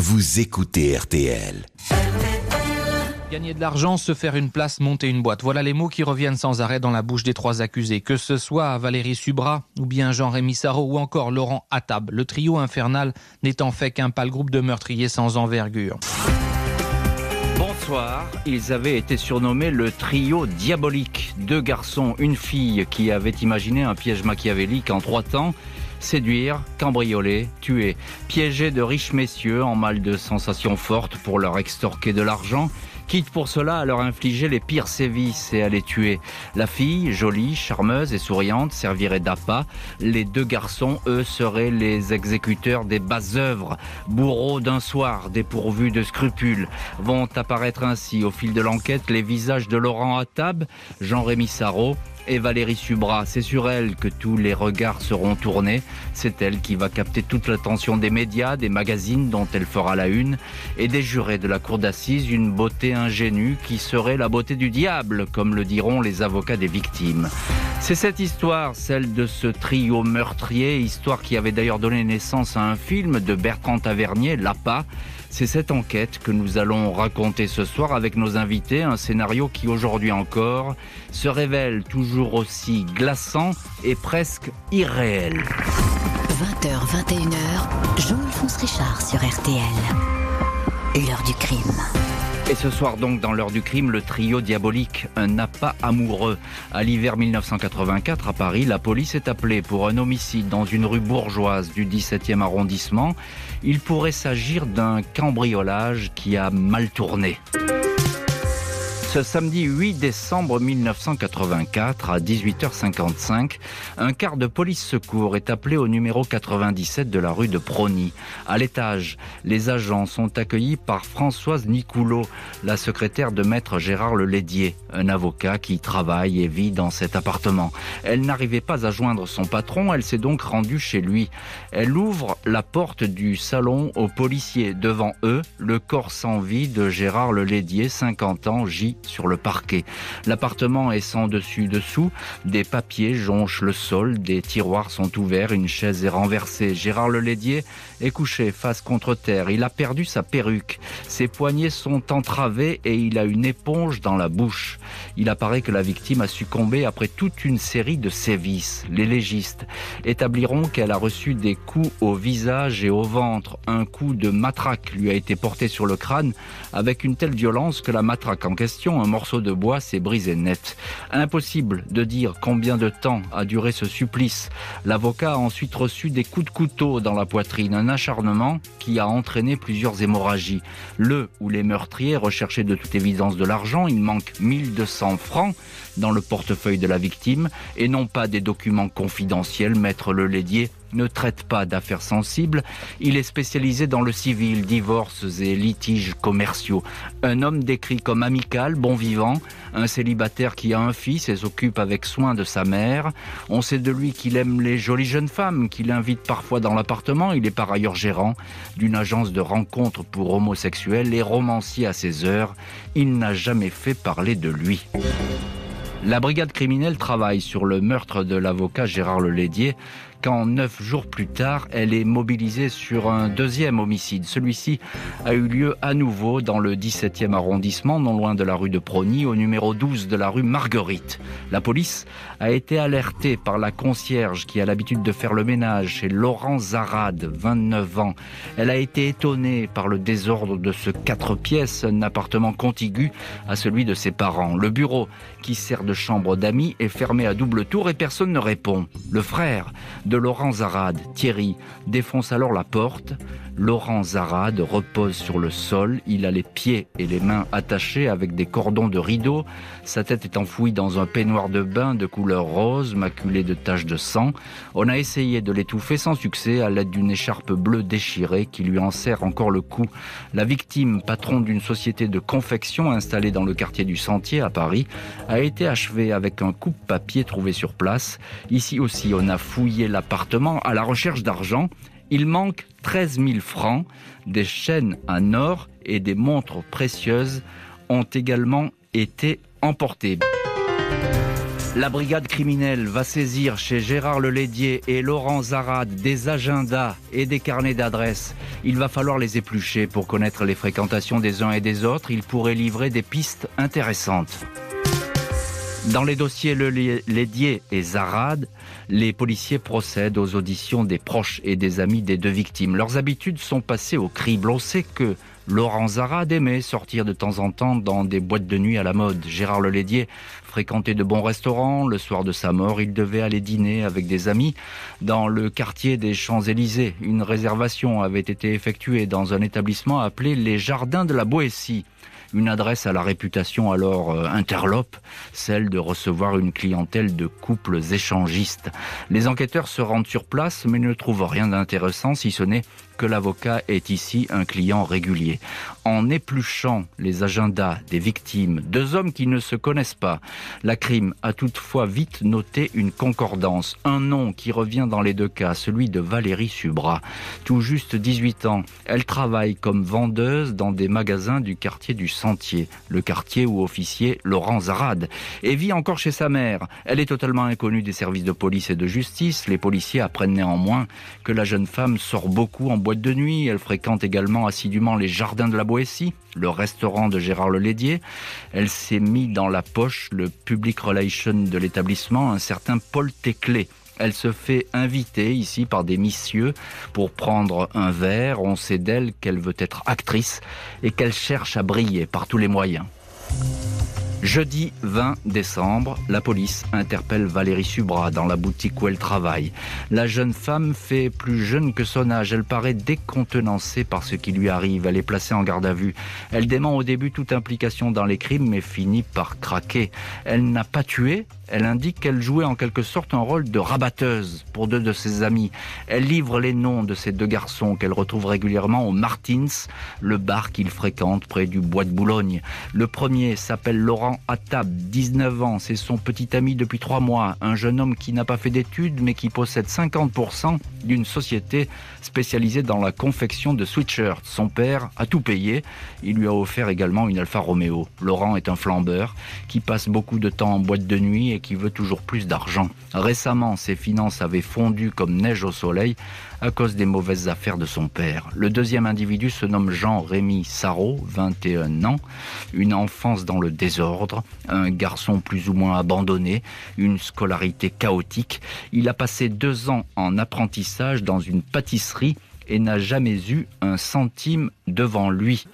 vous écoutez RTL. Gagner de l'argent, se faire une place, monter une boîte. Voilà les mots qui reviennent sans arrêt dans la bouche des trois accusés. Que ce soit Valérie Subra, ou bien Jean-Rémy Sarraut, ou encore Laurent Attab. Le trio infernal n'est en fait qu'un pâle groupe de meurtriers sans envergure. Bonsoir, ils avaient été surnommés le trio diabolique. 2 garçons, une fille qui avaient imaginé un piège machiavélique en 3 temps. Séduire, cambrioler, tuer. Piéger de riches messieurs en mal de sensations fortes pour leur extorquer de l'argent. Quitte pour cela à leur infliger les pires sévices et à les tuer. La fille, jolie, charmeuse et souriante, servirait d'appât. Les 2 garçons, eux, seraient les exécuteurs des basses œuvres. Bourreaux d'un soir, dépourvus de scrupules. Vont apparaître ainsi, au fil de l'enquête, les visages de Laurent Attab, Jean-Rémy Sarraut et Valérie Subra. C'est sur elle que tous les regards seront tournés. C'est elle qui va capter toute l'attention des médias, des magazines dont elle fera la une, et des jurés de la cour d'assises, une beauté ingénue qui serait la beauté du diable, comme le diront les avocats des victimes. C'est cette histoire, celle de ce trio meurtrier, histoire qui avait d'ailleurs donné naissance à un film de Bertrand Tavernier, L'Appât. C'est cette enquête que nous allons raconter ce soir avec nos invités, un scénario qui aujourd'hui encore se révèle toujours aussi glaçant et presque irréel. 20h, 21h, Jean-Alphonse Richard sur RTL. L'heure du crime. Et ce soir donc dans l'heure du crime, le trio diabolique, un appât amoureux. À l'hiver 1984 à Paris, la police est appelée pour un homicide dans une rue bourgeoise du 17e arrondissement. Il pourrait s'agir d'un cambriolage qui a mal tourné. Ce samedi 8 décembre 1984, à 18h55, un quart de police secours est appelé au numéro 97 de la rue de Prony. À l'étage, les agents sont accueillis par Françoise Nicoulot, la secrétaire de maître Gérard Lelédier, un avocat qui travaille et vit dans cet appartement. Elle n'arrivait pas à joindre son patron, elle s'est donc rendue chez lui. Elle ouvre la porte du salon aux policiers. Devant eux, le corps sans vie de Gérard Lelédier, 50 ans, gît sur le parquet. L'appartement est sans dessus-dessous, des papiers jonchent le sol, des tiroirs sont ouverts, une chaise est renversée. Gérard Lelédier est couché face contre terre, il a perdu sa perruque, ses poignets sont entravés et il a une éponge dans la bouche. Il apparaît que la victime a succombé après toute une série de sévices. Les légistes établiront qu'elle a reçu des coups au visage et au ventre. Un coup de matraque lui a été porté sur le crâne avec une telle violence que la matraque en question, un morceau de bois, s'est brisé net. Impossible de dire combien de temps a duré ce supplice. L'avocat a ensuite reçu des coups de couteau dans la poitrine, un acharnement qui a entraîné plusieurs hémorragies. Le ou les meurtriers recherchaient de toute évidence de l'argent. Il manque 1200 francs dans le portefeuille de la victime et non pas des documents confidentiels. Maître Lelédier ne traite pas d'affaires sensibles. Il est spécialisé dans le civil, divorces et litiges commerciaux. Un homme décrit comme amical, bon vivant, un célibataire qui a un fils et s'occupe avec soin de sa mère. On sait de lui qu'il aime les jolies jeunes femmes, qu'il invite parfois dans l'appartement. Il est par ailleurs gérant d'une agence de rencontres pour homosexuels et romancier à ses heures. Il n'a jamais fait parler de lui. La brigade criminelle travaille sur le meurtre de l'avocat Gérard Lelédier quand 9 jours plus tard, elle est mobilisée sur un deuxième homicide. Celui-ci a eu lieu à nouveau dans le 17e arrondissement, non loin de la rue de Prony, au numéro 12 de la rue Marguerite. La police a été alertée par la concierge qui a l'habitude de faire le ménage chez Laurent Zarade, 29 ans. Elle a été étonnée par le désordre de ce 4 pièces, un appartement contigu à celui de ses parents. Le bureau, qui sert de chambre d'amis, est fermé à double tour et personne ne répond. Le frère de Laurent Zarade, Thierry, défonce alors la porte. Laurent Zarade repose sur le sol. Il a les pieds et les mains attachés avec des cordons de rideau. Sa tête est enfouie dans un peignoir de bain de couleur rose, maculé de taches de sang. On a essayé de l'étouffer sans succès à l'aide d'une écharpe bleue déchirée qui lui en serre encore le cou. La victime, patron d'une société de confection installée dans le quartier du Sentier à Paris, a été achevée avec un coupe-papier trouvé sur place. Ici aussi, on a fouillé l'appartement à la recherche d'argent. Il manque 13 000 francs, des chaînes en or et des montres précieuses ont également été emportées. La brigade criminelle va saisir chez Gérard Lelédier et Laurent Zarade des agendas et des carnets d'adresses. Il va falloir les éplucher pour connaître les fréquentations des uns et des autres. Ils pourraient livrer des pistes intéressantes. Dans les dossiers Lelédier et Zarade, les policiers procèdent aux auditions des proches et des amis des deux victimes. Leurs habitudes sont passées au crible. On sait que Laurent Zarade aimait sortir de temps en temps dans des boîtes de nuit à la mode. Gérard Lelédier fréquentait de bons restaurants. Le soir de sa mort, il devait aller dîner avec des amis dans le quartier des Champs-Élysées. Une réservation avait été effectuée dans un établissement appelé les Jardins de la Boétie. Une adresse à la réputation alors interlope, celle de recevoir une clientèle de couples échangistes. Les enquêteurs se rendent sur place mais ne trouvent rien d'intéressant si ce n'est que l'avocat est ici un client régulier. En épluchant les agendas des victimes, deux hommes qui ne se connaissent pas, la crime a toutefois vite noté une concordance. Un nom qui revient dans les deux cas, celui de Valérie Subra. Tout juste 18 ans, elle travaille comme vendeuse dans des magasins du quartier du Sentier, le quartier où officiait Laurent Zarade, et vit encore chez sa mère. Elle est totalement inconnue des services de police et de justice. Les policiers apprennent néanmoins que la jeune femme sort beaucoup en boîte de nuit. Elle fréquente également assidûment les Jardins de la Boétie, le restaurant de Gérard Lelédier. Elle s'est mis dans la poche le public relation de l'établissement, un certain Paul Téclé. Elle se fait inviter ici par des messieurs pour prendre un verre. On sait d'elle qu'elle veut être actrice et qu'elle cherche à briller par tous les moyens. Jeudi 20 décembre, la police interpelle Valérie Subra dans la boutique où elle travaille. La jeune femme fait plus jeune que son âge. Elle paraît décontenancée par ce qui lui arrive. Elle est placée en garde à vue. Elle dément au début toute implication dans les crimes, mais finit par craquer. Elle n'a pas tué. Elle indique qu'elle jouait en quelque sorte un rôle de rabatteuse pour deux de ses amis. Elle livre les noms de ces deux garçons qu'elle retrouve régulièrement au Martins, le bar qu'il fréquente près du bois de Boulogne. Le premier s'appelle Laurent Attab, 19 ans. C'est son petit ami depuis 3 mois. Un jeune homme qui n'a pas fait d'études mais qui possède 50% d'une société spécialisée dans la confection de sweatshirts. Son père a tout payé. Il lui a offert également une Alfa Romeo. Laurent est un flambeur qui passe beaucoup de temps en boîte de nuit et qui veut toujours plus d'argent. Récemment, ses finances avaient fondu comme neige au soleil à cause des mauvaises affaires de son père. Le deuxième individu se nomme Jean-Rémy Sarraud, 21 ans, une enfance dans le désordre, un garçon plus ou moins abandonné, une scolarité chaotique. Il a passé 2 ans en apprentissage dans une pâtisserie et n'a jamais eu un centime devant lui.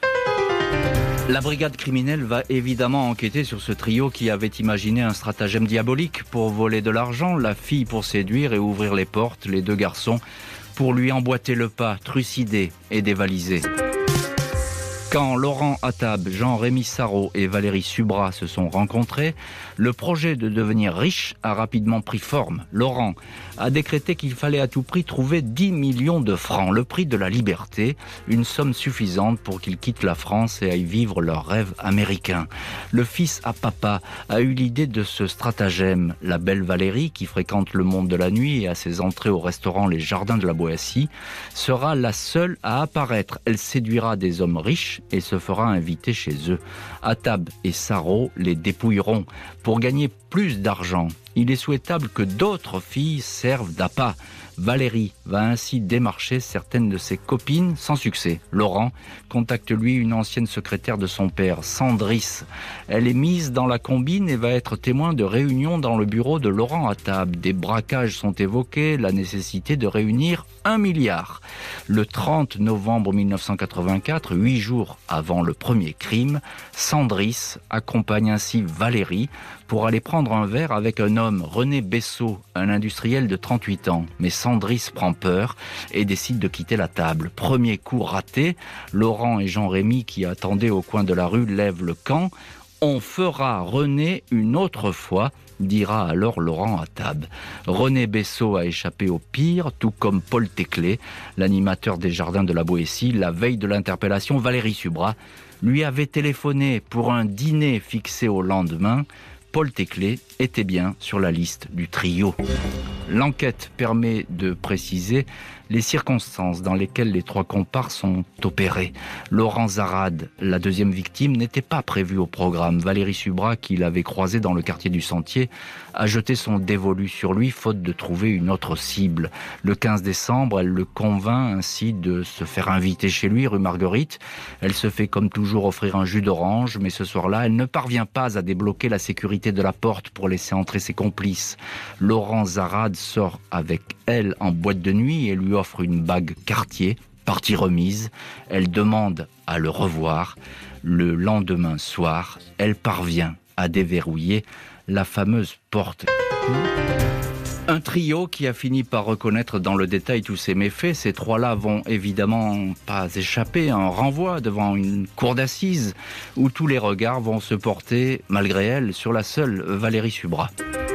La brigade criminelle va évidemment enquêter sur ce trio qui avait imaginé un stratagème diabolique pour voler de l'argent, la fille pour séduire et ouvrir les portes, les deux garçons pour lui emboîter le pas, trucider et dévaliser. Quand Laurent Attab, Jean-Rémy Sarraud et Valérie Subra se sont rencontrés, le projet de devenir riche a rapidement pris forme. Laurent a décrété qu'il fallait à tout prix trouver 10 millions de francs, le prix de la liberté, une somme suffisante pour qu'ils quittent la France et aillent vivre leur rêve américain. Le fils à papa a eu l'idée de ce stratagème. La belle Valérie, qui fréquente le monde de la nuit et a ses entrées au restaurant Les Jardins de la Boétie, sera la seule à apparaître. Elle séduira des hommes riches et se fera inviter chez eux. Attab et Sarraud les dépouilleront. Pour gagner plus d'argent, il est souhaitable que d'autres filles servent d'appât. Valérie va ainsi démarcher certaines de ses copines sans succès. Laurent contacte lui une ancienne secrétaire de son père, Sandris. Elle est mise dans la combine et va être témoin de réunions dans le bureau de Laurent Attab. Des braquages sont évoqués, la nécessité de réunir 1 milliard. Le 30 novembre 1984, 8 jours avant le premier crime, Sandris accompagne ainsi Valérie pour aller prendre un verre avec un homme, René Bessot, un industriel de 38 ans. Mais Sandris prend peur et décide de quitter la table. Premier coup raté, Laurent et Jean-Rémy, qui attendaient au coin de la rue, lèvent le camp. On fera René une autre fois, dira alors Laurent Attab. René Bessot a échappé au pire, tout comme Paul Téclé, l'animateur des Jardins de la Boétie. La veille de l'interpellation, Valérie Subra lui avait téléphoné pour un dîner fixé au lendemain. Paul Téclé était bien sur la liste du trio. L'enquête permet de préciser les circonstances dans lesquelles les trois comparses sont opérés. Laurent Zarade, la deuxième victime, n'était pas prévue au programme. Valérie Subra, qui l'avait croisé dans le quartier du Sentier, a jeté son dévolu sur lui, faute de trouver une autre cible. Le 15 décembre, elle le convainc ainsi de se faire inviter chez lui, rue Marguerite. Elle se fait comme toujours offrir un jus d'orange, mais ce soir-là, elle ne parvient pas à débloquer la sécurité de la porte pour laisser entrer ses complices. Laurent Zarade sort avec elle en boîte de nuit et lui offre une bague Cartier, partie remise. Elle demande à le revoir. Le lendemain soir, elle parvient à déverrouiller la fameuse porte. Un trio qui a fini par reconnaître dans le détail tous ces méfaits. Ces trois-là vont évidemment pas échapper à un renvoi devant une cour d'assises où tous les regards vont se porter, malgré elle, sur la seule Valérie Subra.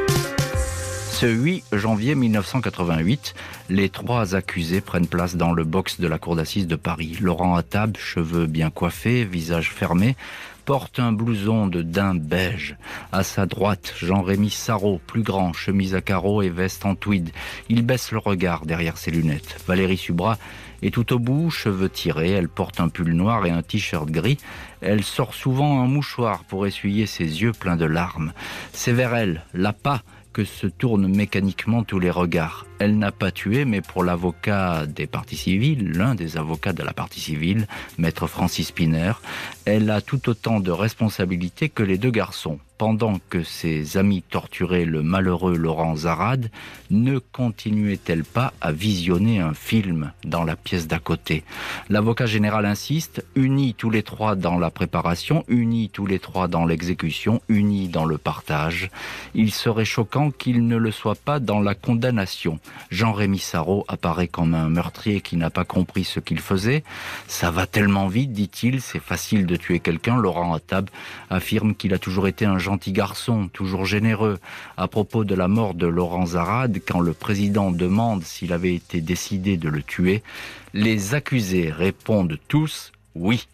Ce 8 janvier 1988, les trois accusés prennent place dans le box de la cour d'assises de Paris. Laurent Attab, cheveux bien coiffés, visage fermé, porte un blouson de daim beige. À sa droite, Jean-Rémy Sarraut, plus grand, chemise à carreaux et veste en tweed. Il baisse le regard derrière ses lunettes. Valérie Subra est tout au bout, cheveux tirés. Elle porte un pull noir et un t-shirt gris. Elle sort souvent un mouchoir pour essuyer ses yeux pleins de larmes. C'est vers elle, l'appât, que se tournent mécaniquement tous les regards. Elle n'a pas tué, mais pour l'avocat des parties civiles, l'un des avocats de la partie civile, maître Francis Piner, elle a tout autant de responsabilités que les deux garçons. Pendant que ses amis torturaient le malheureux Laurent Zarade, ne continuait-elle pas à visionner un film dans la pièce d'à côté? L'avocat général insiste, unis tous les trois dans la préparation, unis tous les trois dans l'exécution, unis dans le partage. Il serait choquant qu'il ne le soit pas dans la condamnation. Jean-Rémy Sarraut apparaît comme un meurtrier qui n'a pas compris ce qu'il faisait. Ça va tellement vite, dit-il, c'est facile de tuer quelqu'un. Laurent Attab affirme qu'il a toujours été un gentil garçon, toujours généreux. À propos de la mort de Laurent Zarade, quand le président demande s'il avait été décidé de le tuer, les accusés répondent tous oui.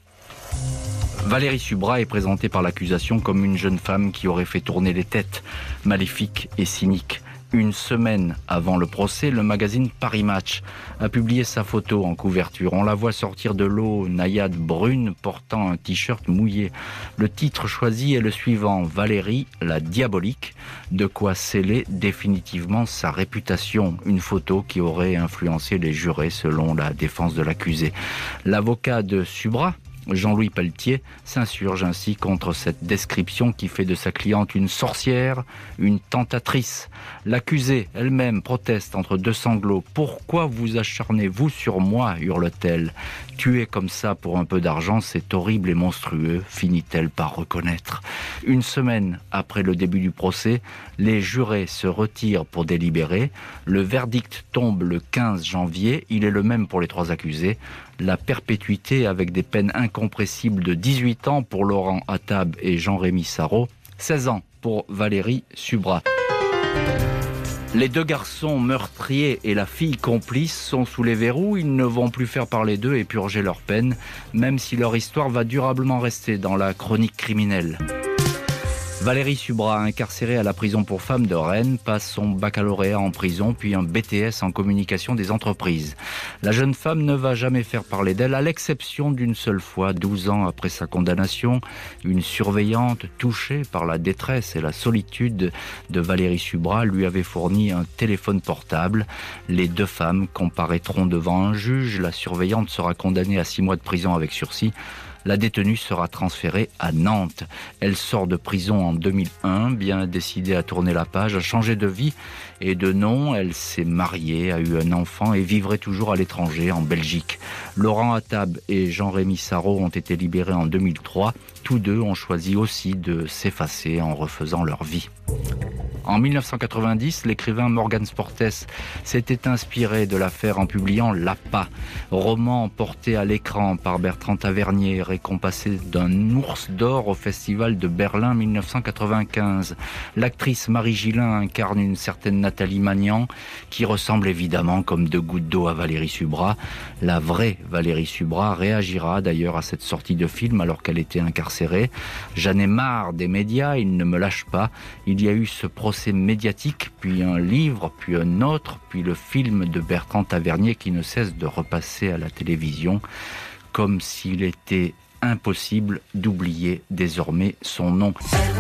Valérie Subra est présentée par l'accusation comme une jeune femme qui aurait fait tourner les têtes, maléfique et cynique. Une semaine avant le procès, le magazine Paris Match a publié sa photo en couverture. On la voit sortir de l'eau, naïade brune, portant un t-shirt mouillé. Le titre choisi est le suivant, Valérie, la diabolique, de quoi sceller définitivement sa réputation. Une photo qui aurait influencé les jurés selon la défense de l'accusé. L'avocat de Subra, Jean-Louis Pelletier, s'insurge ainsi contre cette description qui fait de sa cliente une sorcière, une tentatrice. L'accusée elle-même proteste entre deux sanglots. « Pourquoi vous acharnez-vous sur moi ?» hurle-t-elle. « Tuer comme ça pour un peu d'argent, c'est horrible et monstrueux », finit-elle par reconnaître. Une semaine après le début du procès, les jurés se retirent pour délibérer. Le verdict tombe le 15 janvier. Il est le même pour les trois accusés. La perpétuité avec des peines incompressibles de 18 ans pour Laurent Attab et Jean-Rémy Sarraut, 16 ans pour Valérie Subra. Les deux garçons meurtriers et la fille complice sont sous les verrous. Ils ne vont plus faire parler d'eux et purger leur peine, même si leur histoire va durablement rester dans la chronique criminelle. Valérie Subra, incarcérée à la prison pour femmes de Rennes, passe son baccalauréat en prison, puis un BTS en communication des entreprises. La jeune femme ne va jamais faire parler d'elle, à l'exception d'une seule fois, 12 ans après sa condamnation. Une surveillante, touchée par la détresse et la solitude de Valérie Subra, lui avait fourni un téléphone portable. Les deux femmes comparaîtront devant un juge. La surveillante sera condamnée à 6 mois de prison avec sursis. La détenue sera transférée à Nantes. Elle sort de prison en 2001, bien décidée à tourner la page, à changer de vie et de nom. Elle s'est mariée, a eu un enfant et vivrait toujours à l'étranger, en Belgique. Laurent Attab et Jean-Rémy Sarraut ont été libérés en 2003. Tous deux ont choisi aussi de s'effacer en refaisant leur vie. En 1990, l'écrivain Morgan Sportes s'était inspiré de l'affaire en publiant L'Appât, roman porté à l'écran par Bertrand Tavernier, récompensé d'un ours d'or au Festival de Berlin 1995. L'actrice Marie Gillin incarne une certaine Nathalie Magnan, qui ressemble évidemment comme deux gouttes d'eau à Valérie Subra. La vraie Valérie Subra réagira d'ailleurs à cette sortie de film alors qu'elle était incarcérée. « J'en ai marre des médias, ils ne me lâchent pas. Il y a eu ce procès procès médiatique, puis un livre, puis un autre, puis le film de Bertrand Tavernier qui ne cesse de repasser à la télévision, comme s'il était impossible d'oublier désormais son nom.